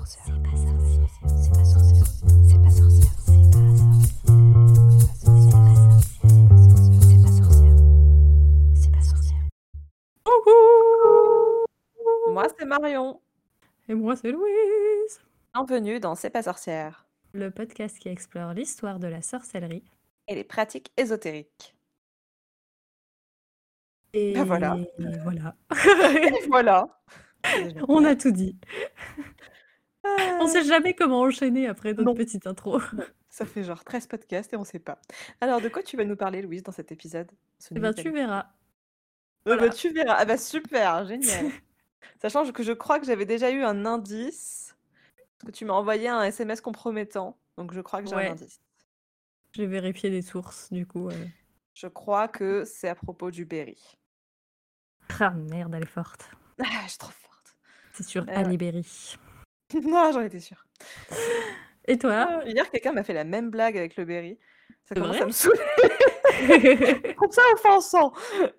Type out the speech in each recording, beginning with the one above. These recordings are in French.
sorcière. C'est pas sorcière. C'est pas sorcière. C'est pas sorcière. C'est pas sorcière. C'est pas sorcière. Coucou! Moi, c'est Marion. Et moi, c'est Louise. Bienvenue dans C'est pas sorcière. Le podcast qui explore l'histoire de la sorcellerie. Et les pratiques ésotériques. Et Ben voilà. voilà. Et voilà. On a tout dit. On sait jamais comment enchaîner après notre Non. petite intro. Non, ça fait genre 13 podcasts et on sait pas. Alors, de quoi tu vas nous parler, Louise, dans cet épisode? Eh ben, tu verras. Voilà. Voilà. Tu verras. Ah bah super, génial. Sachant que je crois que j'avais déjà eu un indice. Parce que tu m'as envoyé un SMS compromettant. Donc je crois que j'ai Ouais. un indice. J'ai vérifié les sources, du coup. Je crois que c'est à propos du Berry. Ah merde, elle est forte. Ah, je suis trop forte. C'est sur Ouais. Aliberry. Non, j'en étais sûre. Et toi? Hier, quelqu'un m'a fait la même blague avec le Berry. Ça C'est commence vrai à me saouler. Je trouve ça offensant.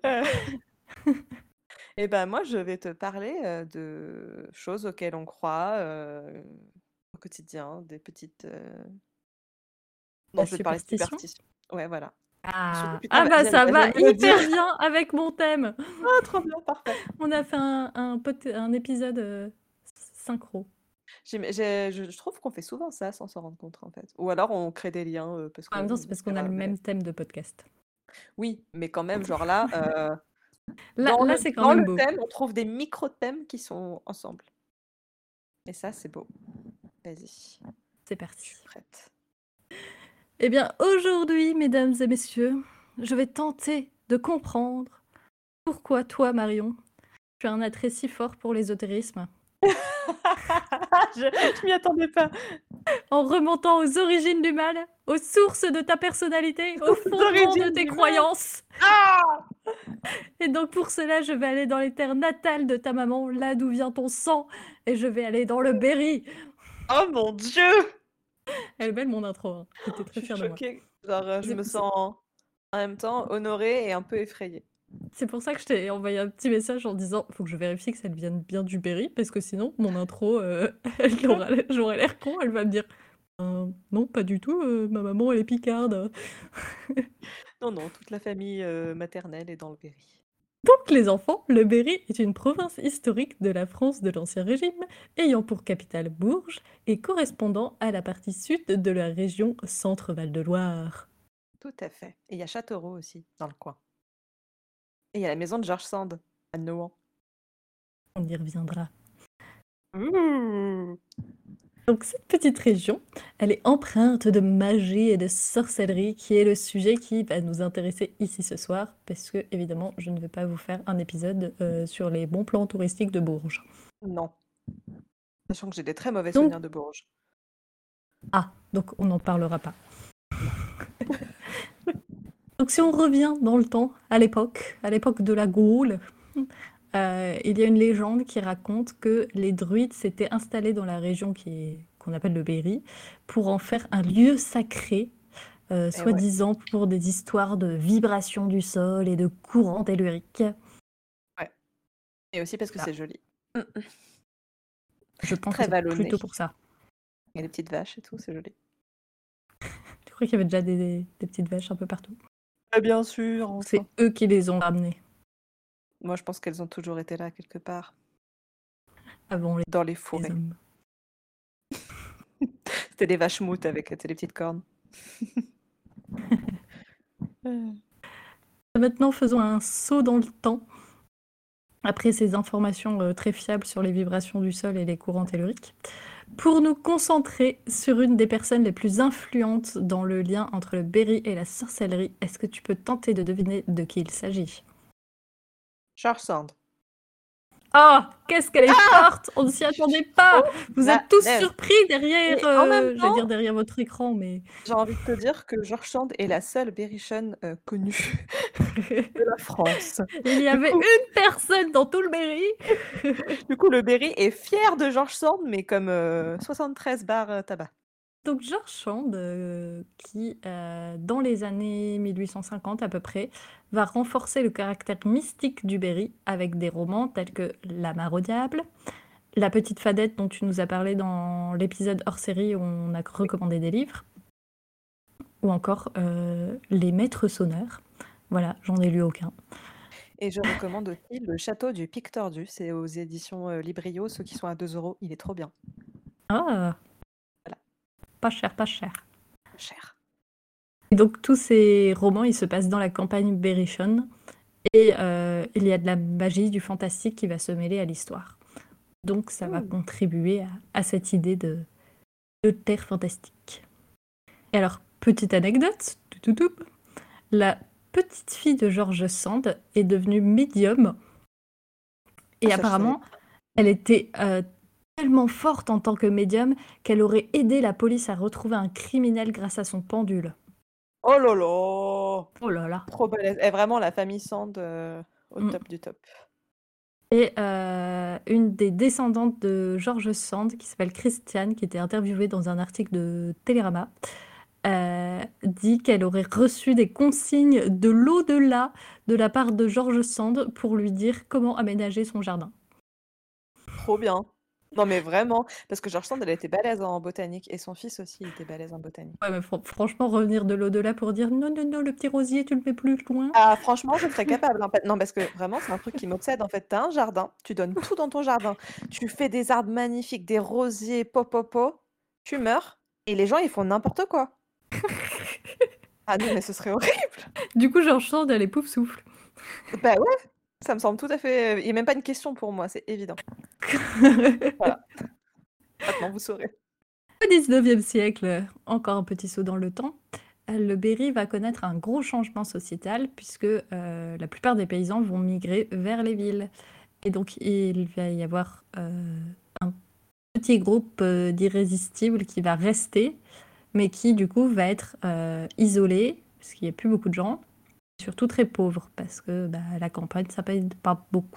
Et ben moi, je vais te parler de choses auxquelles on croit au quotidien, des petites. Non, La je vais te parler de superstition. superstition. Ouais, voilà. Ah, Surtout, putain, bah ça j'allais va me le dire. hyper bien avec mon thème. Ah, trop bien, parfait. On a fait un épisode synchro. Je trouve qu'on fait souvent ça sans s'en rendre compte, en fait. Ou alors on crée des liens parce que. En même temps, c'est parce qu'on a le même thème de podcast. Oui, mais quand même, genre là. Là, c'est quand dans même le beau. thème, on trouve des micro-thèmes qui sont ensemble. Et ça, c'est beau. Vas-y, C'est je parti. suis prête. Eh bien, aujourd'hui, mesdames et messieurs, je vais tenter de comprendre pourquoi toi, Marion, tu as un attrait si fort pour l'ésotérisme. Je m'y attendais pas. En remontant aux origines du mal, aux sources de ta personnalité, au fondement origines de tes du mal. croyances. Ah! Et donc pour cela, je vais aller dans les terres natales de ta maman, là d'où vient ton sang, et je vais aller dans le Berry. Oh mon Dieu! Elle est belle mon intro, hein. J'étais très Je suis fière de moi. choquée. Genre, je C'est- me sens en même temps honorée et un peu effrayée. C'est pour ça que je t'ai envoyé un petit message en disant faut que je vérifie que ça vienne bien du Berry, parce que sinon, mon intro, j'aurais l'air con, elle va me dire non, pas du tout, ma maman, elle est picarde. Non, toute la famille maternelle est dans le Berry. Donc les enfants, le Berry est une province historique de la France de l'Ancien Régime, ayant pour capitale Bourges et correspondant à la partie sud de la région Centre-Val de Loire. Tout à fait. Et il y a Châteauroux aussi, dans le coin. Et il y a la maison de George Sand, à Nohant. On y reviendra. Ouh! Donc cette petite région, elle est empreinte de magie et de sorcellerie, qui est le sujet qui va nous intéresser ici ce soir, parce que évidemment, je ne vais pas vous faire un épisode sur les bons plans touristiques de Bourges. Non. Sachant que j'ai des très mauvais Donc- souvenirs de Bourges. Ah, donc on n'en parlera pas. Donc si on revient dans le temps, à l'époque de la Gaule, il y a une légende qui raconte que les druides s'étaient installés dans la région qu'on appelle le Berry pour en faire un lieu sacré, soi-disant pour des histoires de vibration du sol et de courants telluriques. Et aussi parce que Ah. c'est joli. Je pense Très que c'est vallonné. plutôt pour ça. Il y a des petites vaches et tout, c'est joli. Tu crois qu'il y avait déjà des petites vaches un peu partout? Bien sûr, enfin. C'est eux qui les ont ramenées Moi, je pense qu'elles ont toujours été là, quelque part. avant les Dans les forêts. hommes. C'était des vaches moutes avec les petites cornes. Maintenant, faisons un saut dans le temps. Après ces informations très fiables sur les vibrations du sol et les courants telluriques, pour nous concentrer sur une des personnes les plus influentes dans le lien entre le Berry et la sorcellerie, est-ce que tu peux tenter de deviner de qui il s'agit? George Sand. Oh, qu'est-ce qu'elle est forte! On ne s'y attendait pas! Vous êtes tous surpris derrière, Et en même j'allais temps- dire derrière votre écran, mais... J'ai envie de te dire que George Sand est la seule berrichonne connue de la France. Il y avait une personne dans tout le Berry. Du coup, le Berry est fier de George Sand, mais comme 73 bars tabac. Donc George Sand, qui, dans les années 1850 à peu près, va renforcer le caractère mystique du Berry avec des romans tels que La Mare au diable, La petite fadette dont tu nous as parlé dans l'épisode hors série où on a recommandé des livres, ou encore Les Maîtres Sonneurs. Voilà, j'en ai lu aucun. Et je recommande aussi Le Château du Pic Tordu. C'est aux éditions Librio, ceux qui sont à 2 €. Il est trop bien. Ah, Voilà. pas cher, pas cher. Cher. Et donc tous ces romans, ils se passent dans la campagne berrichonne et il y a de la magie, du fantastique qui va se mêler à l'histoire. Donc ça va contribuer à cette idée de terre fantastique. Et alors, petite anecdote, la petite fille de George Sand est devenue médium et Ah, ça, je savais. apparemment, elle était tellement forte en tant que médium qu'elle aurait aidé la police à retrouver un criminel grâce à son pendule. Oh là là! Oh là là. Trop balèze. Et vraiment, la famille Sand au Mm. top du top. Et une des descendantes de George Sand, qui s'appelle Christiane, qui était interviewée dans un article de Télérama, dit qu'elle aurait reçu des consignes de l'au-delà de la part de George Sand pour lui dire comment aménager son jardin. Trop bien. Non, mais vraiment. Parce que George Sand, elle était balèze en botanique. Et son fils aussi, il était balèze en botanique. Ouais, mais franchement, revenir de l'au-delà pour dire non, non, non, le petit rosier, tu le mets plus loin. Ah, franchement, je serais capable. Non, parce que vraiment, c'est un truc qui m'obsède. En fait, t'as un jardin, tu donnes tout dans ton jardin. Tu fais des arbres magnifiques, des rosiers, tu meurs. Et les gens, ils font n'importe quoi. Ah non, mais ce serait horrible. Du coup, George Sand, elle est pouf souffle. Bah ouais, ça me semble tout à fait. Il n'y a même pas une question pour moi, c'est évident. Voilà. Maintenant, vous saurez. Au 19e siècle, encore un petit saut dans le temps, le Berry va connaître un gros changement sociétal puisque la plupart des paysans vont migrer vers les villes. Et donc, il va y avoir un petit groupe d'irrésistibles qui va rester, mais qui, du coup, va être isolé, parce qu'il n'y a plus beaucoup de gens, surtout très pauvres, parce que la campagne, ça paye pas beaucoup.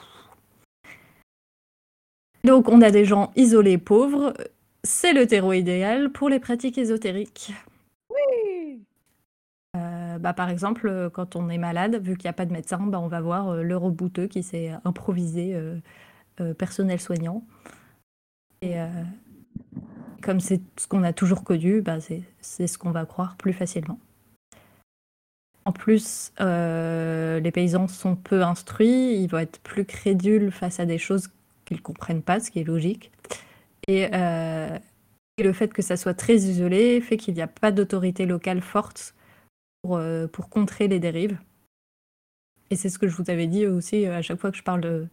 Donc, on a des gens isolés, pauvres. C'est le terreau idéal pour les pratiques ésotériques. Oui. Par exemple, quand on est malade, vu qu'il n'y a pas de médecin, on va voir le rebouteux qui s'est improvisé personnel soignant. Et comme c'est ce qu'on a toujours connu, c'est ce qu'on va croire plus facilement. En plus, les paysans sont peu instruits, ils vont être plus crédules face à des choses qu'ils ne comprennent pas, ce qui est logique. Et le fait que ça soit très isolé fait qu'il n'y a pas d'autorité locale forte pour contrer les dérives. Et c'est ce que je vous avais dit aussi à chaque fois que je parle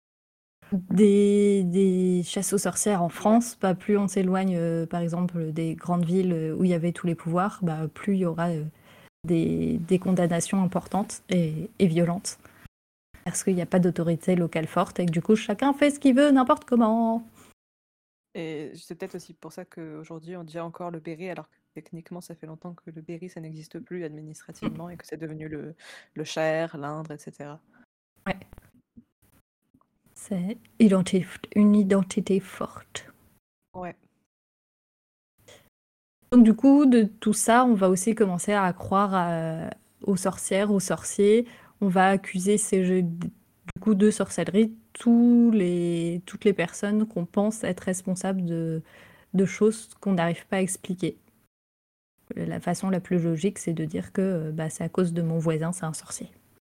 des chasses aux sorcières en France. Plus on s'éloigne, par exemple, des grandes villes où il y avait tous les pouvoirs, plus il y aura des condamnations importantes et violentes. Parce qu'il n'y a pas d'autorité locale forte et que du coup, chacun fait ce qu'il veut, n'importe comment. Et c'est peut-être aussi pour ça qu'aujourd'hui, on dit encore le Berry, alors que techniquement, ça fait longtemps que le Berry, ça n'existe plus administrativement et que c'est devenu le Cher, l'Indre, etc. Ouais. C'est une identité forte. Ouais. Donc du coup, de tout ça, on va aussi commencer à croire aux sorcières, aux sorciers. On va accuser ces jeux du coup de sorcellerie toutes les personnes qu'on pense être responsables de choses qu'on n'arrive pas à expliquer. La façon la plus logique, c'est de dire que c'est à cause de mon voisin, c'est un sorcier.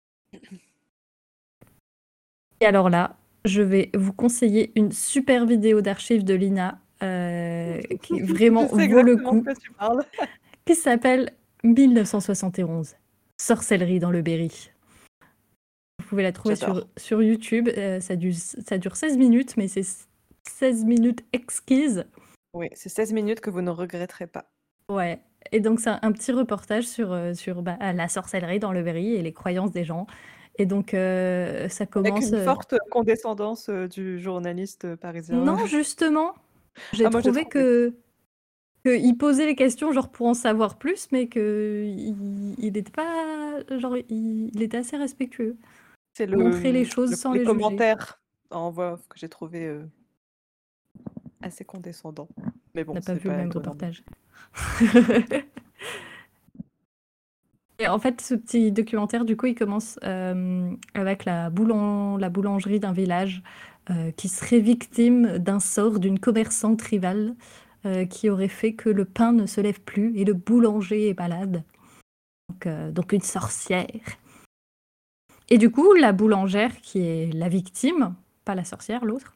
Et alors là, je vais vous conseiller une super vidéo d'archives de Lina qui vraiment Je sais vaut le exactement coup, de quoi tu parles. qui s'appelle 1971, Sorcellerie dans le Berry. Vous pouvez la trouver sur YouTube. Ça dure 16 minutes, mais c'est 16 minutes exquises. Oui, c'est 16 minutes que vous ne regretterez pas. Ouais. Et donc, c'est un petit reportage sur la sorcellerie dans le Berry et les croyances des gens. Et donc, ça commence... Avec une forte condescendance du journaliste parisien. Non, justement, j'ai moi, trouvé qu'il posait les questions genre pour en savoir plus, mais qu'il était pas... Genre, il était assez respectueux. C'est Montrer les choses sans les juger. commentaires en voix que j'ai trouvé assez condescendant. Mais bon, On n'a pas c'est vu le même étonnant. reportage. Et en fait, ce petit documentaire, du coup, il commence avec la boulangerie d'un village qui serait victime d'un sort d'une commerçante rivale qui aurait fait que le pain ne se lève plus et le boulanger est malade. Donc une sorcière. Et du coup, la boulangère qui est la victime, pas la sorcière, l'autre,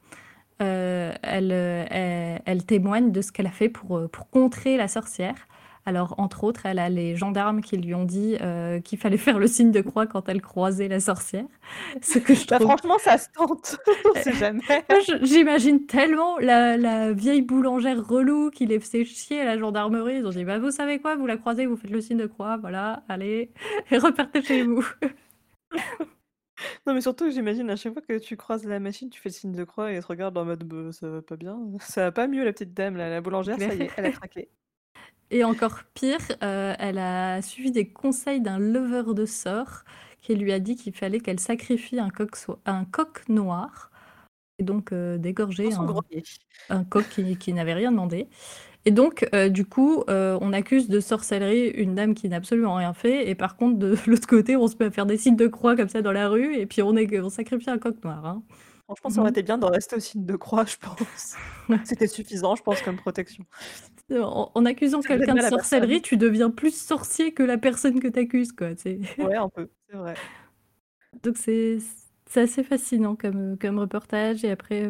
elle témoigne de ce qu'elle a fait pour contrer la sorcière. Alors, entre autres, elle a les gendarmes qui lui ont dit qu'il fallait faire le signe de croix quand elle croisait la sorcière. Ce que je Bah, trouve... franchement, ça se tente. On sait jamais. Moi, j'imagine tellement la vieille boulangère relou qui les faisait chier à la gendarmerie. Ils ont dit, bah, vous savez quoi, vous la croisez, vous faites le signe de croix, voilà, allez, et repartez chez vous. Non, mais surtout, j'imagine à chaque fois que tu croises la machine, tu fais le signe de croix et elle te regarde en mode bah, ça va pas bien. Ça va pas mieux, la petite dame, là. La boulangère, ça y est, elle a craqué. Et encore pire, elle a suivi des conseils d'un leveur de sorts qui lui a dit qu'il fallait qu'elle sacrifie un coq noir et donc d'égorger Dans son grenier. un coq qui n'avait rien demandé. Et donc, du coup, on accuse de sorcellerie une dame qui n'a absolument rien fait. Et par contre, de l'autre côté, on se met à faire des signes de croix comme ça dans la rue. Et puis, on sacrifie un coq noir. Hein. Franchement, ça aurait été bien d'en rester au signe de croix, je pense. C'était suffisant, je pense, comme protection. En accusant Ça donne quelqu'un de mal à sorcellerie, personne. tu deviens plus sorcier que la personne que t'accuses, quoi. Ouais, un peu, c'est vrai. Donc c'est assez fascinant comme reportage. Et après,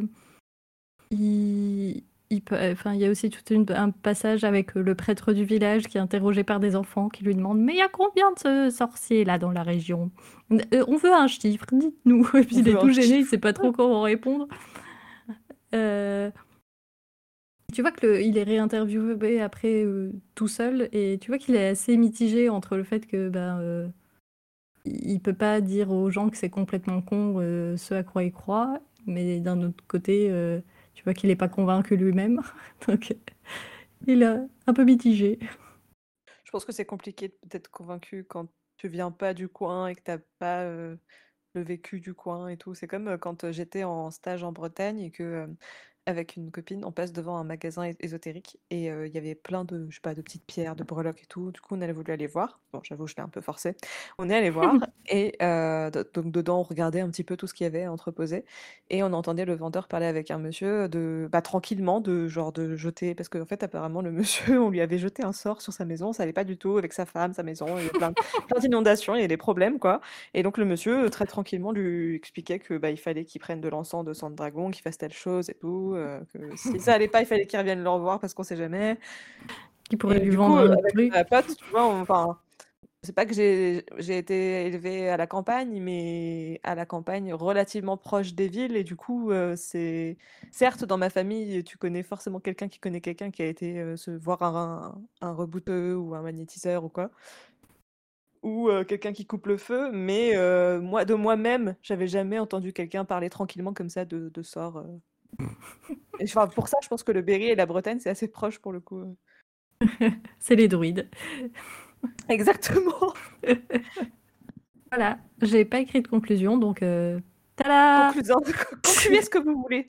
enfin, il y a aussi tout un passage avec le prêtre du village qui est interrogé par des enfants qui lui demandent mais il y a combien de sorciers là dans la région? On veut un chiffre, dites-nous. Et puis On il est veut un tout gêné, il chiffre. sait pas trop comment répondre. Euh, Tu vois qu'il est réinterviewé après tout seul et tu vois qu'il est assez mitigé entre le fait que il peut pas dire aux gens que c'est complètement con ce à quoi il croit, mais d'un autre côté, tu vois qu'il est pas convaincu lui-même. Donc il est un peu mitigé. Je pense que c'est compliqué d'être convaincu quand tu viens pas du coin et que t'as pas le vécu du coin et tout. C'est comme quand j'étais en stage en Bretagne et que avec une copine, on passe devant un magasin ésotérique et il y avait plein de, je sais pas, de petites pierres, de breloques et tout. Du coup, on a voulu aller voir. Bon, j'avoue, je l'ai un peu forcé. On est allé voir et donc dedans, on regardait un petit peu tout ce qu'il y avait entreposé et on entendait le vendeur parler avec un monsieur de, bah, tranquillement, de genre de jeter, parce qu'en fait, apparemment, le monsieur, on lui avait jeté un sort sur sa maison, ça allait pas du tout avec sa femme, sa maison, il y avait plein d'inondations, il y a des problèmes, quoi. Et donc le monsieur, très tranquillement, lui expliquait que bah, il fallait qu'il prenne de l'encens de sang de dragon, qu'il fasse telle chose et tout, que si ça allait pas, il fallait qu'il revienne le revoir parce qu'on sait jamais. Qui pourrait Et lui du coup, vendre un autre avec truc. ma pote, tu vois, enfin, c'est pas que j'ai été élevée à la campagne, mais à la campagne relativement proche des villes. Et du coup, c'est certes dans ma famille, tu connais forcément quelqu'un qui connaît quelqu'un qui a été se voir un rebouteux ou un magnétiseur ou quoi. Ou quelqu'un qui coupe le feu, mais moi, de moi-même, j'avais jamais entendu quelqu'un parler tranquillement comme ça de sorts. Et enfin, pour ça, je pense que le Berry et la Bretagne, c'est assez proche pour le coup. C'est les druides. Exactement. Voilà, j'ai pas écrit de conclusion, donc tada! Concluez ce que vous voulez.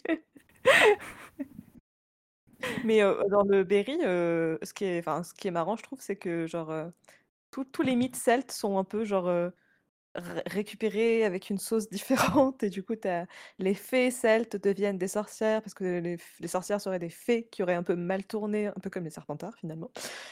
Mais dans le Berry, ce qui est marrant, je trouve, c'est que genre tous les mythes celtes sont un peu genre récupérés avec une sauce différente et du coup les fées celtes deviennent des sorcières parce que les sorcières seraient des fées qui auraient un peu mal tourné, un peu comme les Serpentards finalement.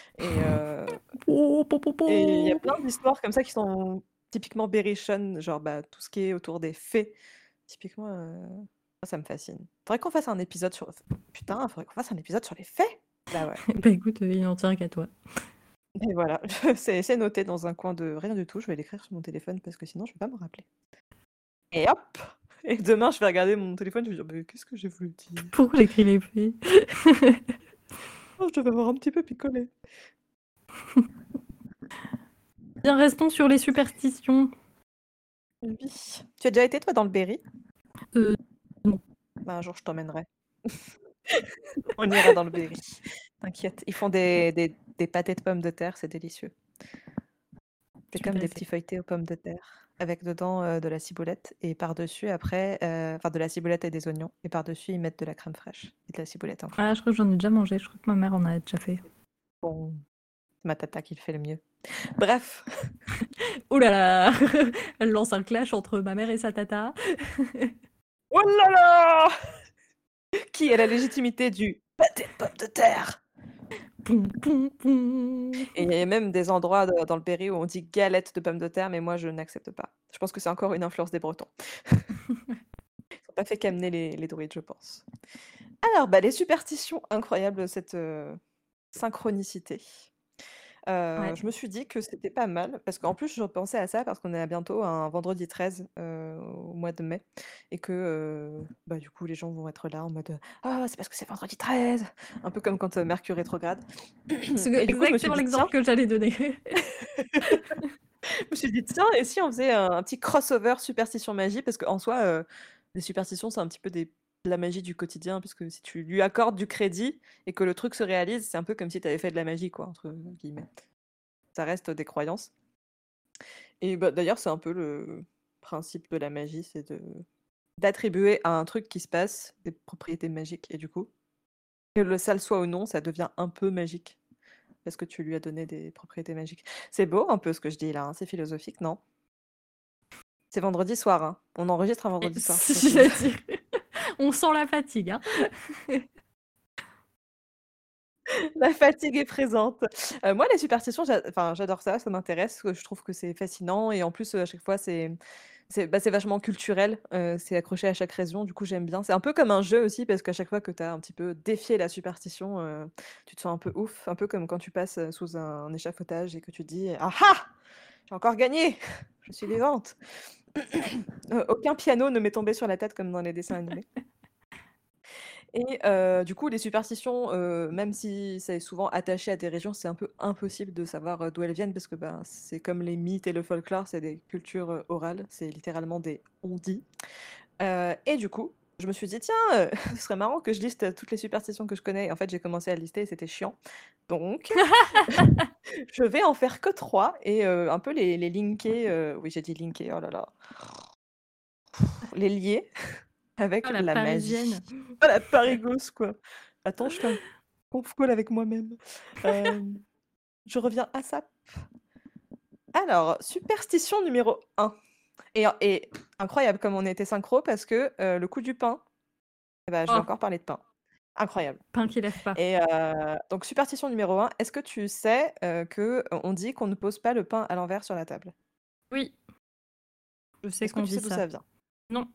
Et il y a plein d'histoires comme ça qui sont typiquement berrichonnes, genre bah, tout ce qui est autour des fées. Typiquement, moi, ça me fascine. Faudrait qu'on fasse un épisode sur. Putain, faudrait qu'on fasse un épisode sur les fées. Bah ouais. Bah écoute, il n'en tient qu'à toi. Et voilà, c'est noté dans un coin de rien du tout. Je vais l'écrire sur mon téléphone parce que sinon je vais pas me rappeler. Et hop! Et demain, je vais regarder mon téléphone, je vais dire, mais qu'est-ce que j'ai voulu dire? Pourquoi j'écris les fées? Oh, je devais avoir un petit peu picolé. Bien, restons sur les superstitions. Oui. Tu as déjà été, toi, dans le Berry? Non. Bah, un jour, je t'emmènerai. On ira dans le Berry. T'inquiète. Ils font des pâtés de pommes de terre, c'est délicieux. C'est comme des petits feuilletés aux pommes de terre, avec dedans de la ciboulette, et par-dessus, après, enfin de la ciboulette et des oignons, et par-dessus, ils mettent de la crème fraîche et de la ciboulette encore. Ah, je crois que j'en ai déjà mangé, je crois que ma mère en a déjà fait. Bon, c'est ma tata qui le fait le mieux. Bref. Oh là là! Elle lance un clash entre ma mère et sa tata. Oh là là! Qui a la légitimité du pâté de pommes de terre? Poum, poum, poum. Et il y a même des endroits dans le Berry où on dit galette de pommes de terre, mais moi je n'accepte pas. Je pense que c'est encore une influence des Bretons. Ils n'ont pas fait qu'amener les druides, je pense. Alors, bah, les superstitions, incroyable cette synchronicité. Ouais. Je me suis dit que c'était pas mal, parce qu'en plus, je pensais à ça parce qu'on est à bientôt un vendredi 13 au mois de mai, et que bah, du coup, les gens vont être là en mode ah, c'est parce que c'est vendredi 13, un peu comme quand Mercure rétrograde. C'est Et du coup, je me suis exactement dit, tiens, l'exemple que j'allais donner. je me suis dit, tiens, et si on faisait un petit crossover superstition magie, parce qu'en soi, les superstitions, c'est un petit peu de la magie du quotidien, puisque si tu lui accordes du crédit et que le truc se réalise, c'est un peu comme si tu avais fait de la magie, quoi, entre guillemets. Ça reste des croyances. Et bah, d'ailleurs, c'est un peu le principe de la magie, c'est d'attribuer à un truc qui se passe des propriétés magiques. Et du coup, que ça le soit ou non, ça devient un peu magique. Parce que tu lui as donné des propriétés magiques. C'est beau un peu ce que je dis là, hein, c'est philosophique, non? C'est vendredi soir, hein. On enregistre un vendredi soir, je précise. J'allais dire, on sent la fatigue, hein. La fatigue est présente. Moi, les superstitions, j'adore ça, ça m'intéresse, je trouve que c'est fascinant et en plus, à chaque fois, c'est vachement culturel, c'est accroché à chaque région, du coup, j'aime bien. C'est un peu comme un jeu aussi parce qu'à chaque fois que tu as un petit peu défié la superstition, tu te sens un peu ouf, un peu comme quand tu passes, sous un échafaudage et que tu te dis: «Ah ah! J'ai encore gagné! Je suis vivante!» Aucun piano ne m'est tombé sur la tête comme dans les dessins animés. Et du coup, les superstitions, même si c'est souvent attaché à des régions, c'est un peu impossible de savoir, d'où elles viennent parce que, ben, c'est comme les mythes et le folklore, c'est des cultures, orales, c'est littéralement des on-dit. Et du coup, je me suis dit: «Tiens, ce serait marrant que je liste, toutes les superstitions que je connais». En fait, j'ai commencé à lister et c'était chiant. Donc je vais en faire que 3 et un peu les linker, oui, j'ai dit linker, oh là là, les lier avec Oh, la la parisienne. magie. Oh la parigos, quoi. Attends, je fais un conf call avec moi-même. Je reviens à ça. Alors, superstition numéro 1 et incroyable comme on était synchro parce que, le coup du pain, eh bah, je vais Oh, encore parler de pain. Incroyable pain qui lève pas. et donc superstition numéro 1, est-ce que tu sais, qu'on dit qu'on ne pose pas le pain à l'envers sur la table? Oui, je sais Est-ce que qu'on tu dit sais d'où ça. ça vient? Non,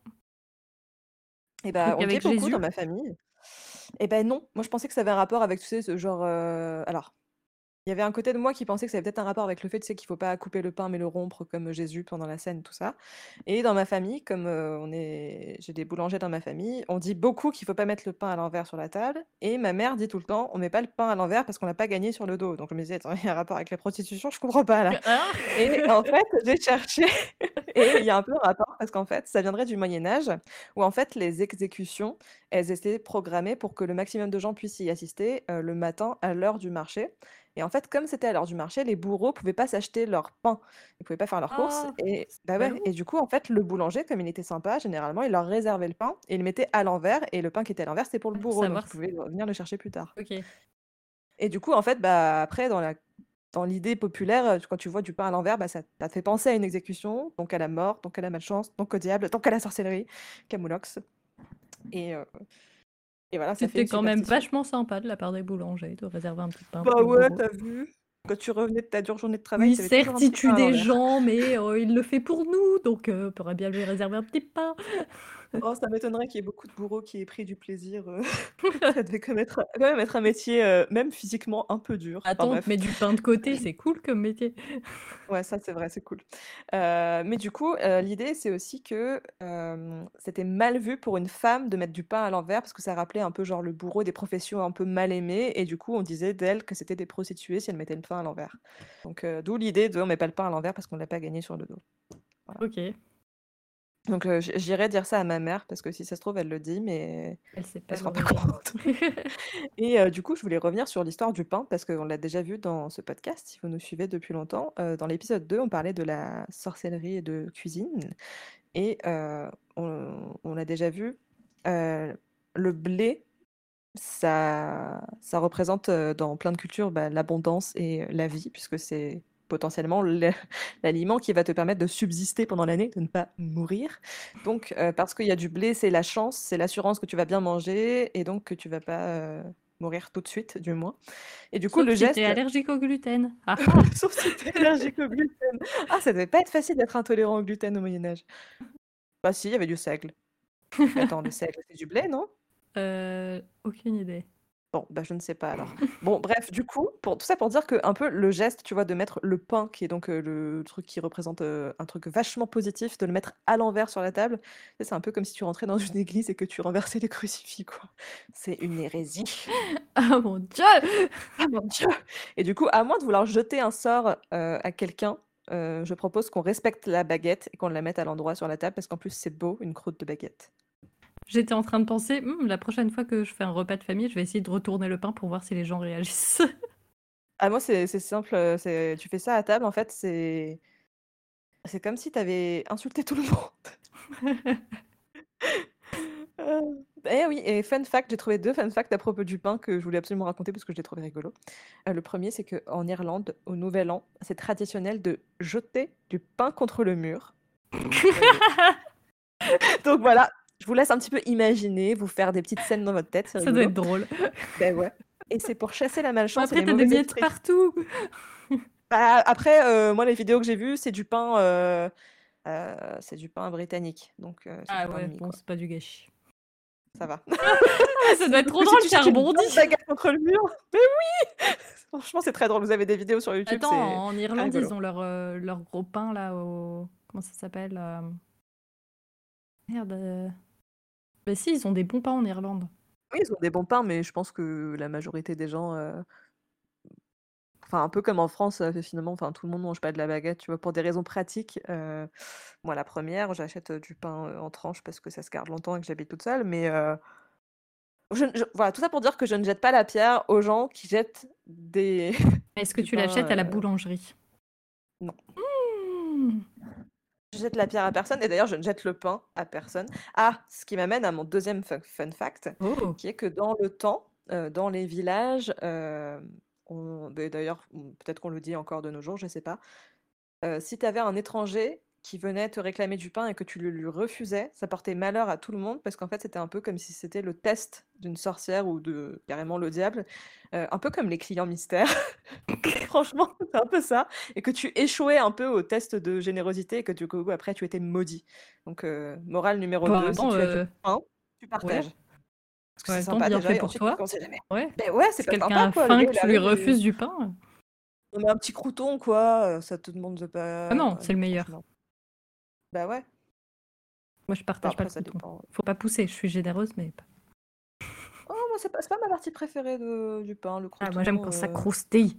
Eh bah, truc on le dit avec beaucoup dans Jésus? ma famille. Eh ben non, moi je pensais que ça avait un rapport avec, tu sais, ce genre, alors il y avait un côté de moi qui pensait que ça avait peut-être un rapport avec le fait, tu sais, qu'il faut pas couper le pain mais le rompre comme Jésus pendant la scène, tout ça. Et dans ma famille, comme j'ai des boulangers dans ma famille, on dit beaucoup qu'il faut pas mettre le pain à l'envers sur la table. Et ma mère dit tout le temps, on met pas le pain à l'envers parce qu'on l'a pas gagné sur le dos. Donc je me disais, attends, il y a un rapport avec la prostitution, je comprends pas là. Ah! Et en fait, j'ai cherché et il y a un peu un rapport parce qu'en fait, ça viendrait du Moyen Âge où en fait les exécutions, elles étaient programmées pour que le maximum de gens puissent y assister le matin à l'heure du marché. Et en fait, comme c'était à l'heure du marché, les bourreaux pouvaient pas s'acheter leur pain. Ils pouvaient pas faire leurs courses Oh, et c'est bah, ouais, ballot. et du coup, en fait, le boulanger, comme il était sympa, généralement, il leur réservait le pain et il le mettait à l'envers et le pain qui était à l'envers, c'était pour le Pour bourreau, donc savoir il si pouvait venir le chercher plus tard. OK. Et du coup, en fait, bah, après dans l'idée populaire, quand tu vois du pain à l'envers, bah, ça t'a fait penser à une exécution, donc à la mort, donc à la malchance, donc au diable, donc à la sorcellerie, Camoulox et heu et voilà, ça fait C'était une quand même superstition. vachement sympa de la part des boulangers de réserver un petit pain Bah pour le ouais, bourreau. tu vu? Quand tu revenais de ta dure journée de travail, Oui, tu avais toujours certes, un il petit pain tue à des l'envers. gens, mais il le fait pour nous, donc on pourrait bien lui réserver un petit pain. Oh, ça m'étonnerait qu'il y ait beaucoup de bourreaux qui aient pris du plaisir, ça devait quand même être un métier, même physiquement un peu dur. Enfin Attends, on te bref. met du pain de côté, c'est cool comme métier. Ouais, ça c'est vrai, c'est cool. Mais du coup, l'idée c'est aussi que, c'était mal vu pour une femme de mettre du pain à l'envers parce que ça rappelait un peu genre le bourreau des professions un peu mal aimées et du coup on disait d'elles que c'était des prostituées si elles mettaient le pain à l'envers. Donc d'où l'idée de: «On met pas le pain à l'envers parce qu'on l'a pas gagné sur le dos». Voilà. OK, Donc j'irai dire ça à ma mère parce que si ça se trouve elle le dit mais elle sait elle pas se rend pas l'origine. compte. Et du coup, je voulais revenir sur l'histoire du pain parce qu'on l'a déjà vu dans ce podcast, si vous nous suivez depuis longtemps. Dans l'épisode 2, on parlait de la sorcellerie et de cuisine et on a déjà vu, heu, le blé, ça représente, dans plein de cultures, bah, l'abondance et la vie puisque c'est potentiellement l'aliment qui va te permettre de subsister pendant l'année, de ne pas mourir. Donc, parce qu'il y a du blé, c'est la chance, c'est l'assurance que tu vas bien manger et donc que tu vas pas mourir tout de suite, du moins. Et du coup, Sauf le si t'es geste, allergique au gluten. Ah ah. sauf si t'es allergique au gluten. Ah, ça devait pas être facile d'être intolérant au gluten au Moyen-Âge. Bah si, il y avait du seigle. Attends, le seigle, c'est du blé, non? Aucune idée. Bon, bah je ne sais pas alors. Bon, bref, du coup, tout ça pour dire que un peu le geste, tu vois, de mettre le pain, qui est donc le truc qui représente un truc vachement positif, de le mettre à l'envers sur la table, c'est un peu comme si tu rentrais dans une église et que tu renversais les crucifix, quoi. C'est une hérésie. Ah mon Dieu! Ah mon Dieu! Et du coup, à moins de vouloir jeter un sort à quelqu'un, je propose qu'on respecte la baguette et qu'on la mette à l'endroit sur la table, parce qu'en plus, c'est beau, une croûte de baguette. J'étais en train de penser, la prochaine fois que je fais un repas de famille, je vais essayer de retourner le pain pour voir si les gens réagissent. Ah, moi, c'est simple, tu fais ça à table, en fait, c'est comme si tu avais insulté tout le monde. Eh oui, et fun fact, j'ai trouvé 2 fun facts à propos du pain que je voulais absolument raconter parce que je l'ai trouvé rigolo. Le premier, c'est qu'en Irlande, au Nouvel An, c'est traditionnel de jeter du pain contre le mur. Donc voilà, je vous laisse un petit peu imaginer, vous faire des petites scènes dans votre tête, c'est Ça doit rigolo. être drôle. Ben ouais. Et c'est pour chasser la malchance et Après, les t'as des mauvais miettes esprits. partout. Bah, après, moi, les vidéos que j'ai vues, c'est du pain, c'est du pain britannique, donc c'est Ah du pain de ouais, mie, bon, quoi. c'est pas du gâchis. Ça va. Ah, ça doit être Du trop coup, si drôle, tu ça jettes une rebondit. bonne baguette contre le mur, mais oui! Franchement, c'est très drôle. Vous avez des vidéos sur YouTube, Attends, c'est en très Irlande, rigolo. ils ont leur gros pain là au. Comment ça s'appelle Merde. Bah si, ils ont des bons pains en Irlande. Oui, ils ont des bons pains, mais je pense que la majorité des gens, enfin un peu comme en France, finalement, enfin tout le monde mange pas de la baguette, tu vois? Pour des raisons pratiques, moi la première, j'achète, du pain, en tranches parce que ça se garde longtemps et que j'habite toute seule, mais voilà, tout ça pour dire que je ne jette pas la pierre aux gens qui jettent des Est-ce que du tu l'achètes à la pain, boulangerie? non. Mmh. Je jette la pierre à personne et d'ailleurs je ne jette le pain à personne. Ah, ce qui m'amène à mon deuxième fun fact, Oh. qui est que dans le temps, dans les villages, d'ailleurs, peut-être qu'on le dit encore de nos jours, je sais pas. Si tu avais un étranger qui venait te réclamer du pain et que tu le lui refusais, ça portait malheur à tout le monde parce qu'en fait, c'était un peu comme si c'était le test d'une sorcière ou de carrément le diable, un peu comme les clients mystères. Franchement, c'est un peu ça et que tu échouais un peu au test de générosité et que du coup, après, tu étais maudit. Donc, morale numéro Bah, en 2, même si temps, tu as du pain, tu ouais. partages. Parce que En c'est même temps, sympa bien déjà fait et pour ensuite, toi. on sait jamais. Ouais. Ben ouais, c'est Si pas quelqu'un sympa a quoi. Le faim gars, que il tu lui arrive, refuses du pain. on met un petit crouton quoi, ça te demande de Ah pas non, c'est le meilleur. franchement. Bah ouais. Moi, je Bah partage pas après, le ça crouton. dépend. Faut pas pousser, je suis généreuse, mais. Oh, moi, c'est pas ma partie préférée du pain, le Ah, moi, j'aime crouton. quand ça croustille.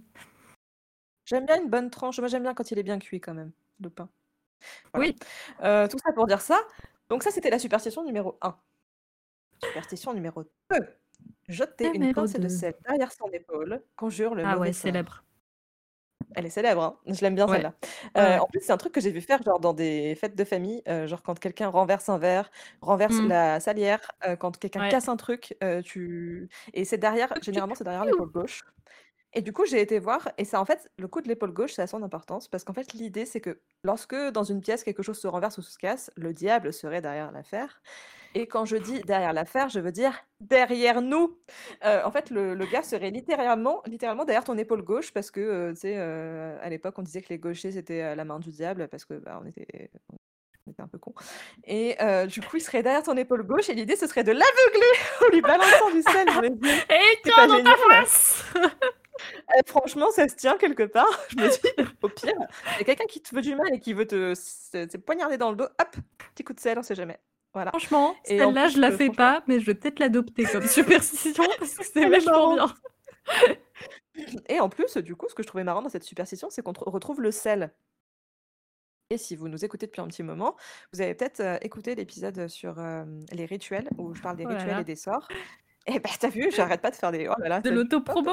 J'aime bien une bonne tranche. Moi, j'aime bien quand il est bien cuit quand même, le pain. Voilà. Oui. Tout ça pour dire ça. Donc ça, c'était la superstition numéro 1. Superstition numéro 2. Jeter une Numéro pincée de 2. sel derrière son épaule conjure le Ah mauvais ouais, sort. célèbre. Elle est célèbre, hein. Je l'aime bien Ouais. celle-là. Ouais, En plus, c'est un truc que j'ai vu faire genre dans des fêtes de famille, genre quand quelqu'un renverse un verre, renverse ouais. la salière, quand quelqu'un Ouais. casse un truc, et c'est derrière, généralement, c'est derrière l'épaule gauche. Et du coup, j'ai été voir et ça, en fait, le coup de l'épaule gauche, ça a son importance parce qu'en fait, l'idée, c'est que lorsque dans une pièce, quelque chose se renverse ou se casse, le diable serait derrière l'affaire. Et quand je dis derrière l'affaire, je veux dire derrière nous. En fait, le gars serait littéralement derrière ton épaule gauche parce que, tu sais, à l'époque, on disait que les gauchers, c'était la main du diable parce que bah, on était un peu cons. Et du coup, il serait derrière ton épaule gauche et l'idée, ce serait de l'aveugler en lui balançant du sel dans les yeux. Et C'est tiens pas dans ta génial? face. Franchement, ça se tient quelque part. Je me dis, au pire, il y a quelqu'un qui te veut du mal et qui veut te poignarder dans le dos, hop, petit coup de sel, on sait jamais. Voilà. Franchement, Et en celle-là, plus, je la fais franchement, pas, mais je vais peut-être l'adopter comme superstition parce que c'est elle est vachement marrante. bien. Et en plus, du coup, ce que je trouvais marrant dans cette superstition, c'est qu'on retrouve le sel. Et si vous nous écoutez depuis un petit moment, vous avez peut-être écouté l'épisode sur les rituels, où je parle des Oh là rituels et là. des sorts. Et bah, t'as vu, j'arrête pas de faire des... Oh là là, De l'autopromo.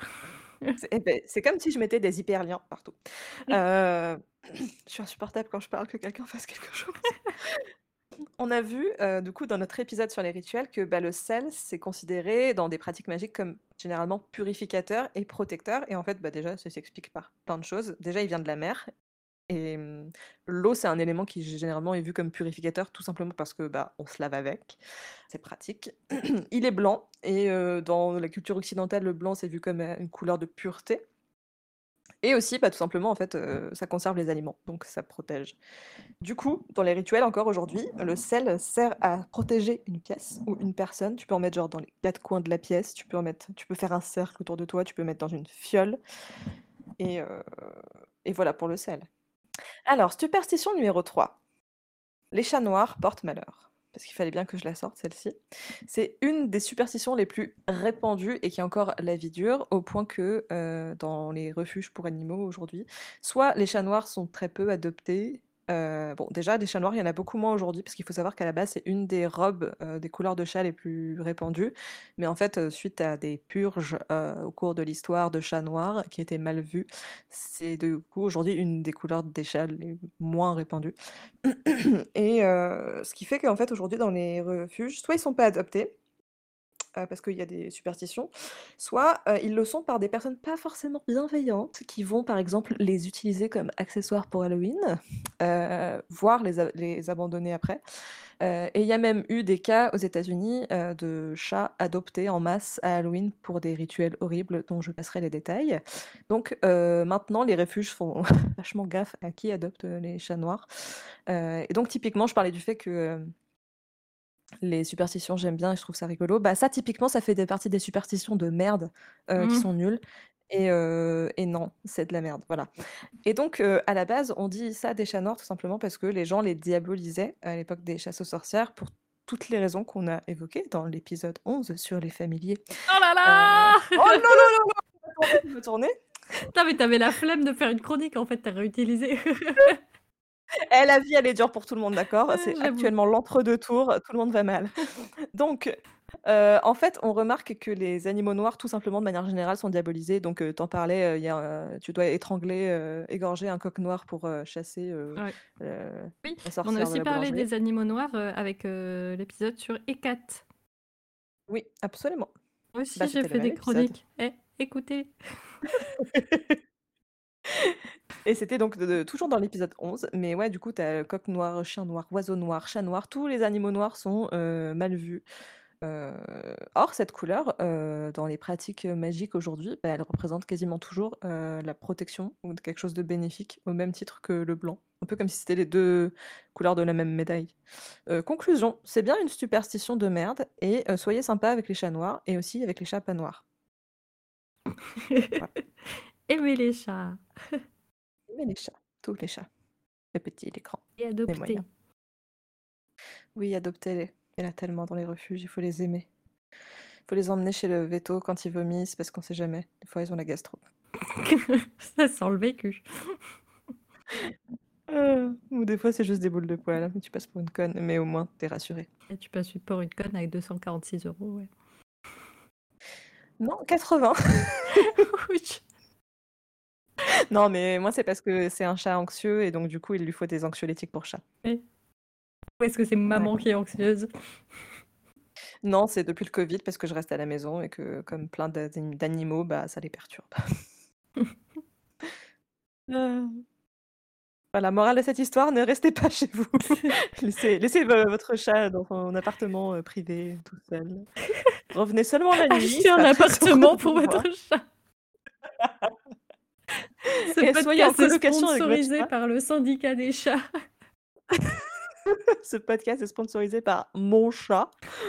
c'est comme si je mettais des hyperliens partout. Je suis insupportable quand je parle que quelqu'un fasse quelque chose. On a vu, du coup, dans notre épisode sur les rituels que, bah, le sel, c'est considéré dans des pratiques magiques comme généralement purificateur et protecteur et en fait, bah, déjà, ça s'explique par plein de choses. Déjà, il vient de la mer et l'eau, c'est un élément qui généralement est vu comme purificateur tout simplement parce que, bah, on se lave avec. C'est pratique. Il est blanc et dans la culture occidentale, le blanc, c'est vu comme, une couleur de pureté et aussi, bah, tout simplement, en fait, ça conserve les aliments, donc ça protège. Du coup, dans les rituels encore aujourd'hui, le sel sert à protéger une pièce ou une personne. Tu peux en mettre genre dans les 4 coins de la pièce, tu peux faire un cercle autour de toi, tu peux mettre dans une fiole et heu et voilà pour le sel. Alors, superstition numéro 3. Les chats noirs portent malheur. Parce qu'il fallait bien que je la sorte celle-ci. C'est une des superstitions les plus répandues et qui a encore la vie dure, au point que dans les refuges pour animaux aujourd'hui, soit les chats noirs sont très peu adoptés. Bon, déjà, des chats noirs, il y en a beaucoup moins aujourd'hui, parce qu'il faut savoir qu'à la base, c'est une des robes des couleurs de chat les plus répandues. Mais en fait, suite à des purges au cours de l'histoire de chats noirs qui étaient mal vus, c'est du coup aujourd'hui une des couleurs des chats les moins répandues. Et ce qui fait qu'en fait, aujourd'hui, dans les refuges, soit ils sont pas adoptés, parce qu'il y a des superstitions, soit, ils le sont par des personnes pas forcément bienveillantes qui vont, par exemple, les utiliser comme accessoires pour Halloween, voire les abandonner après. Et il y a même eu des cas aux États-Unis, de chats adoptés en masse à Halloween pour des rituels horribles dont je passerai les détails. Donc maintenant, les refuges font vachement gaffe à qui adopte, les chats noirs. Et donc typiquement, je parlais du fait que, les superstitions, j'aime bien et je trouve ça rigolo. Bah, ça, typiquement, ça fait des parties des superstitions de merde, qui Mmh. sont nulles et non, c'est de la merde, voilà. Et donc à la base, on dit ça des chats noirs tout simplement parce que les gens les diabolisaient à l'époque des chasses aux sorcières pour toutes les raisons qu'on a évoquées dans l'épisode 11 sur les familiers. Oh là Oh là! non, non, non, non! Tu peux tourner. Putain, mais tu la flemme de faire une chronique, en fait, tu réutilisé. Eh, la vie, elle est dure pour tout le monde, d'accord? C'est J'avoue. actuellement l'entre-deux tours, tout le monde va mal. Donc, en fait, on remarque que les animaux noirs, tout simplement, de manière générale, sont diabolisés. Donc, tu en parlais, il y a, tu dois étrangler, égorger un coq noir pour, chasser, Ouais. heu, Oui, la on a sorcière de aussi la parlé boulangerie. des animaux noirs, avec, l'épisode sur Hécate. Oui, absolument. Moi Bah, aussi, j'ai c'était le fait même des épisode. chroniques. Eh, écoutez. Et c'était donc toujours dans l'épisode 11, mais ouais, du coup, tu as coq noir, chien noir, oiseau noir, chat noir, tous les animaux noirs sont, mal vus. Heu, Or cette couleur, dans les pratiques, magiques aujourd'hui, bah, elle représente quasiment toujours, la protection ou quelque chose de bénéfique, au même titre que le blanc. Un peu comme si c'était les 2 couleurs de la même médaille. Conclusion, c'est bien une superstition de merde et soyez sympa avec les chats noirs et aussi avec les chats pas noirs. Voilà. Aimer les chats Mais les chats, tous les chats, les petits, les grands, et les adopter. moyens. Oui, adoptez-les. Il y en a tellement dans les refuges, il faut les aimer. Il faut les emmener chez le véto quand ils vomissent parce qu'on sait jamais. Des fois, ils ont la gastro. Ça sent le vécu. Ou des fois, c'est juste des boules de poils. Tu passes pour une conne, mais au moins, t'es rassuré. Et tu passes pour une conne avec 246 €, ouais. Non, 80. Oui. Non, mais moi, c'est parce que c'est un chat anxieux et donc, du coup, il lui faut des anxiolytiques pour chat. Ou est-ce que c'est maman Ouais. qui est anxieuse? Non, c'est depuis le Covid parce que je reste à la maison et que, comme plein d'animaux, bah, ça les perturbe. Euh, Voilà, morale de cette histoire, ne restez pas chez vous. Laissez votre chat dans son appartement privé, tout seul. Revenez seulement la nuit, il Achetez un sera très heureux appartement de vous pour votre voir. chat. Ce Et soyez en podcast est colocation avec votre sponsorisé chat. par le syndicat des chats. Ce podcast est sponsorisé par mon chat.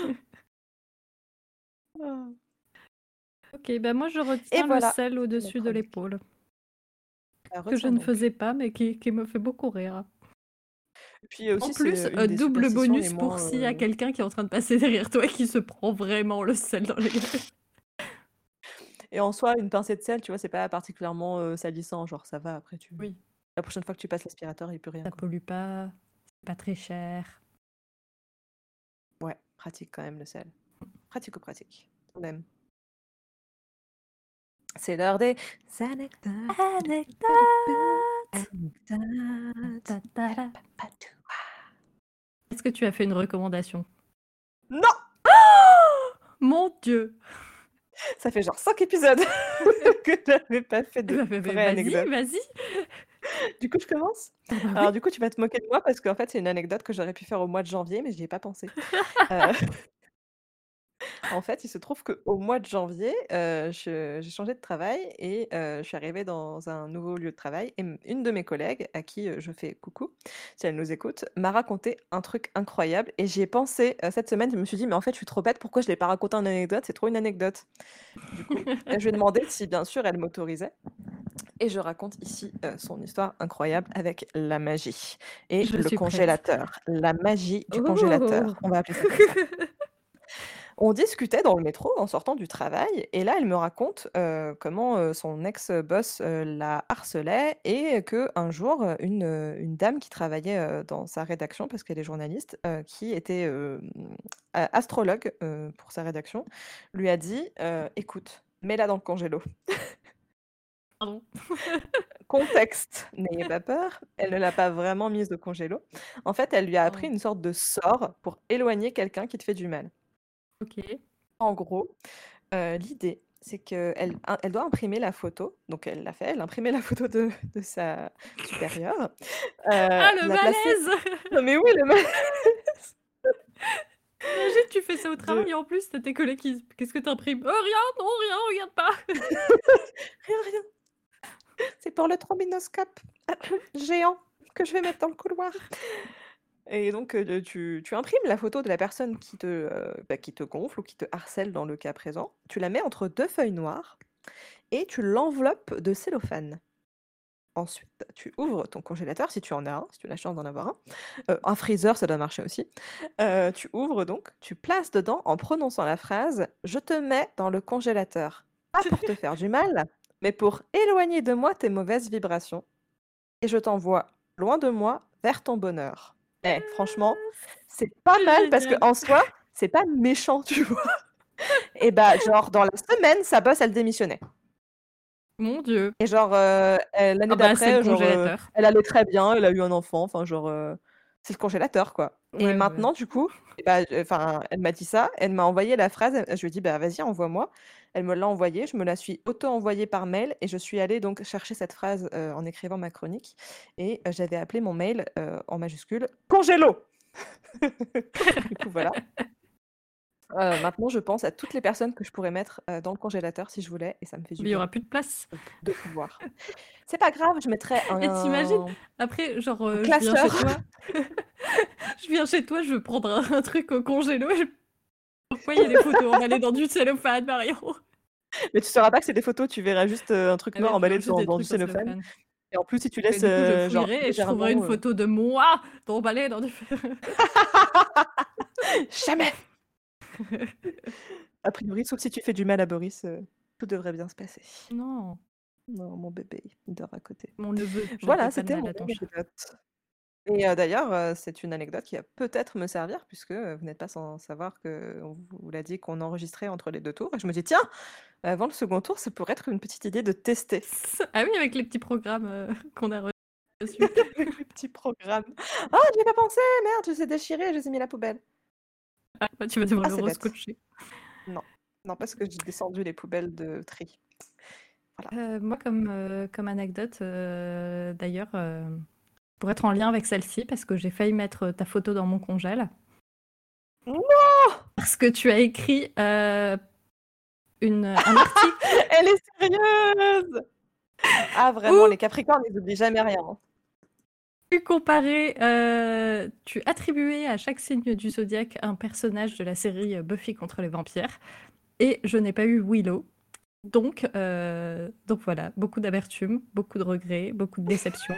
Ah. Ok, bah moi je Et retiens le voilà, sel c'est ma au-dessus de chronique. l'épaule. Bah, Que je retiens ne donc. faisais pas, mais qui me fait beaucoup rire. Et puis En aussi, plus, c'est une des double superstitions les bonus pour moins. s'il y a quelqu'un qui est en train de passer derrière toi et qui se prend vraiment le sel dans les yeux. Et en soi, une pincée de sel, tu vois, c'est pas particulièrement salissant. Genre, ça va après. Oui, La prochaine fois que tu passes l'aspirateur, il peut rien, ça quoi. pollue pas, c'est pas très cher. Ouais, pratique quand même le sel. Pratico-pratique. On aime. C'est l'heure des anecdotes. Anecdote. Anecdotes. Ta-ta-da. Est-ce que tu as fait une recommandation? Non! Mon Dieu! Ça fait genre 5 épisodes que j'avais pas fait Eh de ben, vraie anecdote. vas-y! Du coup, je commence? Ah bah Alors oui! du coup, tu vas te moquer de moi parce qu'en fait, c'est une anecdote que j'aurais pu faire au mois de janvier, mais j'y ai pas pensé. Heu, en fait, il se trouve qu'au mois de janvier, j'ai changé de travail et je suis arrivée dans un nouveau lieu de travail et une de mes collègues, à qui, je fais coucou, si elle nous écoute, m'a raconté un truc incroyable et j'y ai pensé, cette semaine. Je me suis dit: «Mais en fait, je suis trop bête, pourquoi je l'ai pas raconté en anecdote? C'est trop une anecdote». Du coup, je lui ai demandé si bien sûr elle m'autorisait et je raconte ici, son histoire incroyable avec la magie et Je le suis prête. congélateur. La magie du Oh! congélateur, on va appeler ça comme ça. On discutait dans le métro en sortant du travail et là, elle me raconte, comment, son ex-boss, la harcelait et qu'un jour, une dame qui travaillait, dans sa rédaction, parce qu'elle est journaliste, qui était, astrologue, pour sa rédaction, lui a dit, «Écoute, mets-la dans le congélo». Pardon. Contexte, n'ayez pas peur, elle ne l'a pas vraiment mise au congélo. En fait, elle lui a appris Oh. une sorte de sort pour éloigner quelqu'un qui te fait du mal. OK. En gros, l'idée, c'est qu'elle doit imprimer la photo, donc elle l'a fait, elle a imprimé la photo de sa supérieure, Ah le l'a placée malaise! non mais oui, le malaise Imagine, tu fais ça au de travail et en plus, tu as tes collègues qui «Qu'est-ce que tu imprimes?» Rien, non, rien, regarde pas!» rien, rien, c'est pour le trombinoscope géant que je vais mettre dans le couloir et donc tu imprimes la photo de la personne qui te gonfle ou qui te harcèle dans le cas présent, tu la mets entre 2 feuilles noires et tu l'enveloppes de cellophane. Ensuite, tu ouvres ton congélateur si tu en as un, si tu as la chance d'en avoir un. Un freezer, ça doit marcher aussi. Tu ouvres donc, tu places dedans en prononçant la phrase: «Je te mets dans le congélateur, pas pour te faire du mal, mais pour éloigner de moi tes mauvaises vibrations et je t'envoie loin de moi vers ton bonheur». Eh, franchement, c'est pas C'est mal parce génial! qu'en soi, c'est pas méchant, tu vois? Et bah, genre dans la semaine, sa boss, elle démissionnait. Mon Dieu! Et genre, l'année Ah bah, c'est le d'après, genre, congélateur. elle allait très bien, elle a eu un enfant, enfin genre, c'est le congélateur, quoi. Et Ouais, ouais. maintenant du coup, et bah, enfin, elle m'a dit ça, elle m'a envoyé la phrase, je lui ai dit: «Bah, vas-y, envoie-moi». Elle me l'a envoyée, je me la suis auto-envoyée par mail et je suis allée donc chercher cette phrase, en écrivant ma chronique et j'avais appelé mon mail, en majuscule: «Congélo». Du coup, voilà. Maintenant, je pense à toutes les personnes que je pourrais mettre, dans le congélateur si je voulais et ça me fait du Mais il y bien aura plus de place. de pouvoir. C'est pas grave, je mettrais Et t'imagines un après, genre, un je viens chez classeur. toi, je viens chez toi, je veux prendre un truc au congélo, je pourquoi il y a des photos emballées dans du cellophane, Marion? Mais tu sauras pas que c'est des photos, tu verras juste, un truc Ah oui, noir tu emballé vois juste des dans du trucs en cellophane cellophane. et en plus, si tu Et laisses, du coup, je genre fouillerai et je trouverai une légèrement, photo de moi emballée dans du Jamais! A priori, sauf si tu fais du mal à Boris, tout devrait bien se passer. Non, Non, mon bébé, il dort à côté. mon neveu, je ne fais Voilà, pas de c'était mal mon à ton chat. anecdote et d'ailleurs, c'est une anecdote qui va peut-être me servir puisque, vous n'êtes pas sans savoir qu'on vous l'a dit qu'on enregistrait entre les 2 tours et je me dis: «Tiens, avant le second tour, ça pourrait être une petite idée de tester». Ah oui, avec les petits programmes, qu'on a reçus. Avec les petits programmes. «Ah, j'y ai pas pensé, merde, je les ai déchirés, je les ai mis à la poubelle». Ah bah, tu vas devoir Ah, le c'est bête. rescotcher. Non, non, parce que j'ai descendu les poubelles de tri. Voilà. Moi comme anecdote, d'ailleurs, pour être en lien avec celle-ci, parce que j'ai failli mettre, ta photo dans mon congèle. Non! Parce que tu as écrit, un article Elle est sérieuse! Ah vraiment, où les Capricornes, ils oublient jamais rien, hein. tu comparais, tu attribuais à chaque signe du zodiaque un personnage de la série, Buffy contre les vampires et je n'ai pas eu Willow. Donc voilà, beaucoup d'amertume, beaucoup de regrets, beaucoup de déception.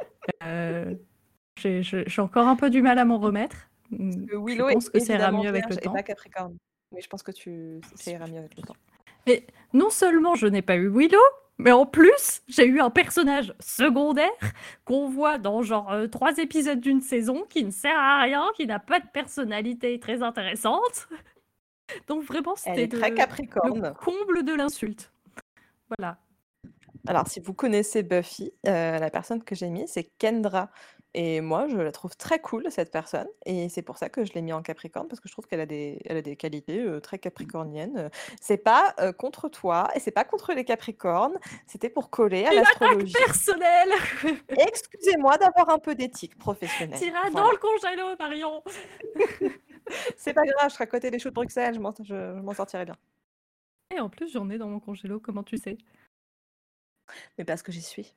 J'ai encore un peu du mal à m'en remettre. Je Willow est pense que ça ira évidemment mieux avec le Vierge et pas temps. Capricorne. Mais je pense que ça ira mieux avec le temps. Mais non seulement je n'ai pas eu Willow, mais en plus, j'ai eu un personnage secondaire qu'on voit dans genre 3 épisodes d'une saison, qui ne sert à rien, qui n'a pas de personnalité très intéressante. Donc vraiment, Elle c'était est très le Capricorne. comble de l'insulte. Voilà. Alors si vous connaissez Buffy, la personne que j'ai mise, c'est Kendra Et moi, je la trouve très cool, cette personne, et c'est pour ça que je l'ai mis en Capricorne, parce que je trouve qu'elle a des qualités très capricorniennes. C'est pas contre toi, et c'est pas contre les Capricornes, c'était pour coller à Une attaque l'astrologie. personnelle. Excusez-moi d'avoir un peu d'éthique professionnelle. T'iras dans Voilà. le congélo, Marion. C'est pas grave, je serai à côté des choux de Bruxelles, je m'en sortirai bien. Et en plus, j'en ai dans mon congélo, comment tu sais? Mais parce que j'y suis.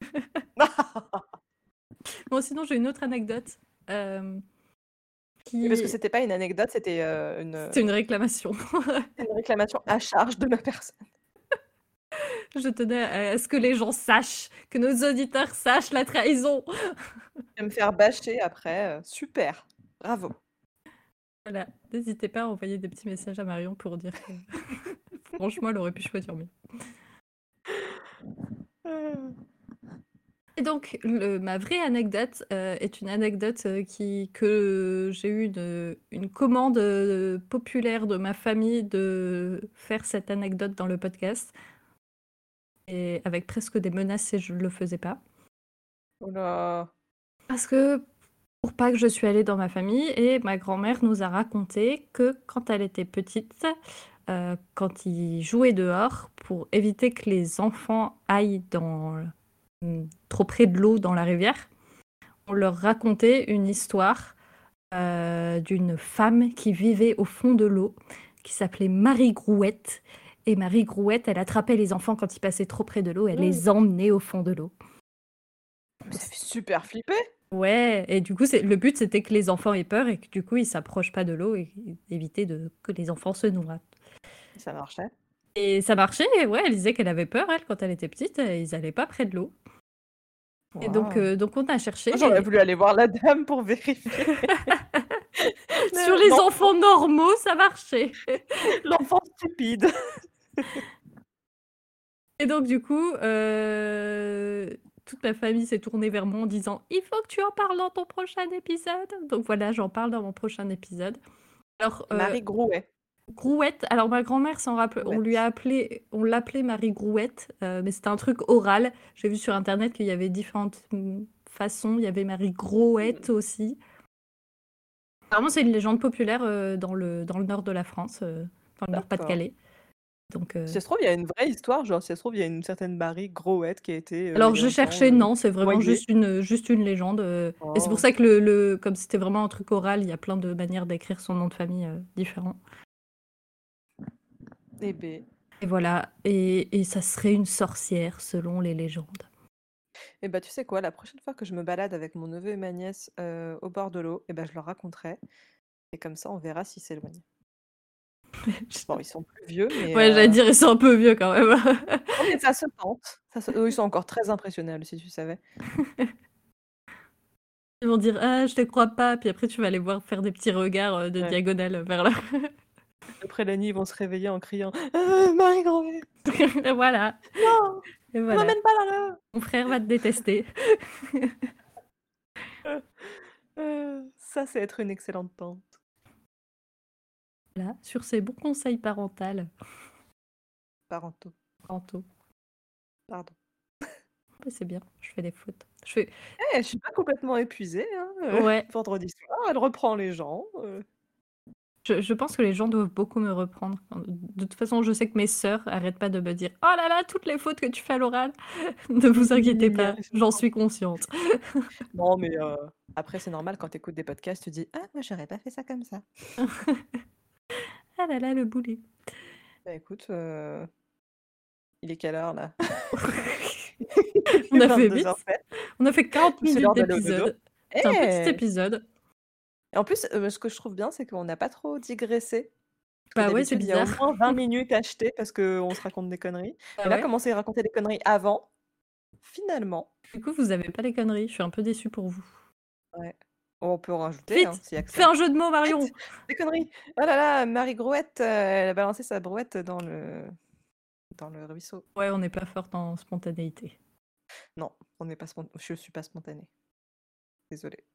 Bon, sinon, j'ai une autre anecdote. Mais parce que Qui... c'était pas une anecdote, c'était C'était une réclamation. une réclamation à charge de la personne. Je tenais à ce que les gens sachent, que nos auditeurs sachent la trahison. Je vais me faire bâcher après. Super. Bravo. Voilà, n'hésitez pas à envoyer des petits messages à Marion pour dire que franchement, elle aurait pu choisir mieux. Et donc, ma vraie anecdote est une anecdote que j'ai eu une commande populaire de ma famille de faire cette anecdote dans le podcast. Et avec presque des menaces si je ne le faisais pas. Oh là. Parce que pour pas que je suis allée dans ma famille, et ma grand-mère nous a raconté que quand elle était petite, quand ils jouaient dehors, pour éviter que les enfants aillent trop près de l'eau dans la rivière, on leur racontait une histoire d'une femme qui vivait au fond de l'eau, qui s'appelait Marie Grouette. Et Marie Grouette, elle attrapait les enfants quand ils passaient trop près de l'eau, elle les emmenait au fond de l'eau. Mais ça fait super flipper. Ouais, et du coup, le but, c'était que les enfants aient peur et que du coup, ils s'approchent pas de l'eau et éviter que les enfants se noient. Ça marchait. Et ça marchait, et ouais, elle disait qu'elle avait peur, elle, quand elle était petite, ils allaient pas près de l'eau. Et donc on a cherché. Moi, j'aurais voulu aller voir la dame pour vérifier. Sur les enfants normaux, ça marchait. L'enfant stupide. Et donc, du coup, toute ma famille s'est tournée vers moi en disant « Il faut que tu en parles dans ton prochain épisode !» Donc voilà, j'en parle dans mon prochain épisode. Alors, Marie Grouet. Grouette, alors ma grand-mère s'en rappelle, on l'appelait Marie Grouette, mais c'était un truc oral. J'ai vu sur internet qu'il y avait différentes façons, il y avait Marie Grouette aussi. Apparemment, c'est une légende populaire dans le nord de la France, dans le Nord-Pas-de-Calais. Donc, si ça se trouve, il y a une vraie histoire, genre si ça se trouve, il y a une certaine Marie Grouette qui a été. Alors je cherchais, non, c'est vraiment noyée. juste une légende. Et c'est pour ça que comme c'était vraiment un truc oral, il y a plein de manières d'écrire son nom de famille différents. Et voilà, et ça serait une sorcière selon les légendes. Et bah tu sais quoi, la prochaine fois que je me balade avec mon neveu et ma nièce au bord de l'eau, et bah je leur raconterai. Et comme ça, on verra s'ils s'éloignent. Bon, ils sont plus vieux, mais... Ouais, j'allais dire, ils sont un peu vieux quand même. Non, mais ça se tente. Ils sont encore très impressionnables, si tu savais. Ils vont dire « Ah, je te crois pas », puis après tu vas les voir faire des petits regards de diagonale vers là. Après la nuit, ils vont se réveiller en criant « Marie Grouet !» Et voilà. Non, et voilà. m'emmène pas là-là. Mon frère va te détester. Ça, c'est être une excellente tante. Voilà, sur ces bons conseils parentaux. Parentaux. Pardon. C'est bien, je fais des fautes. Je suis pas complètement épuisée. Ouais. Vendredi soir, elle reprend les gens. Je pense que les gens doivent beaucoup me reprendre. De toute façon, je sais que mes sœurs arrêtent pas de me dire « Oh là là, toutes les fautes que tu fais à l'oral !» Ne vous inquiétez pas, j'en suis consciente. Non, mais après, c'est normal, quand tu écoutes des podcasts, tu dis « Ah, moi, j'aurais pas fait ça comme ça. » Ah là là, le boulet. Bah écoute, il est quelle heure, là? On a fait vite. On a fait 40 minutes d'épisode. C'est un petit épisode. Et en plus, ce que je trouve bien, c'est qu'on n'a pas trop digressé. Bah ouais, c'est bizarre. Il y a au moins 20 minutes achetées parce qu'on se raconte des conneries. Et là, commencer à raconter des conneries avant, finalement. Du coup, vous avez pas les conneries. Je suis un peu déçue pour vous. Ouais. On peut en rajouter. Vite, fais un jeu de mots, Marion. Vite, des conneries. Oh là là, Marie Grouette, elle a balancé sa brouette dans le ruisseau. Ouais, on n'est pas forte en spontanéité. Non, on n'est pas je suis pas spontanée. Désolée.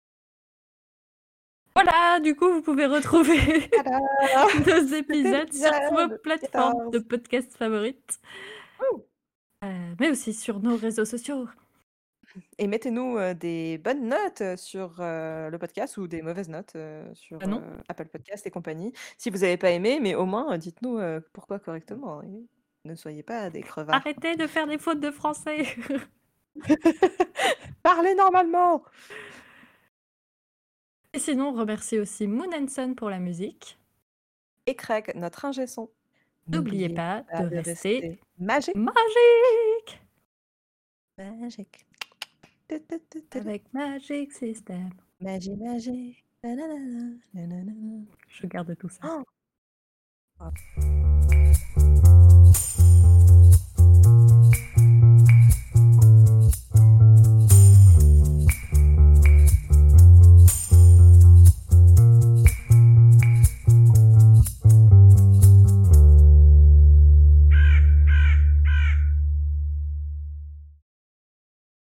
Voilà, du coup, vous pouvez retrouver nos épisodes sur vos plateformes de podcast favorites. Mais aussi sur nos réseaux sociaux. Et mettez-nous des bonnes notes sur le podcast ou des mauvaises notes sur Ah non? Apple Podcast et compagnie. Si vous n'avez pas aimé, mais au moins dites-nous pourquoi correctement. Et ne soyez pas des crevards. Arrêtez de faire des fautes de français. Parlez normalement! Et sinon, on remercie aussi Moon Sun pour la musique. Et Craig, notre ingé son. N'oubliez pas de rester magique. magique Magique. avec Magic System. Magie, magie. Je garde tout ça. Oh.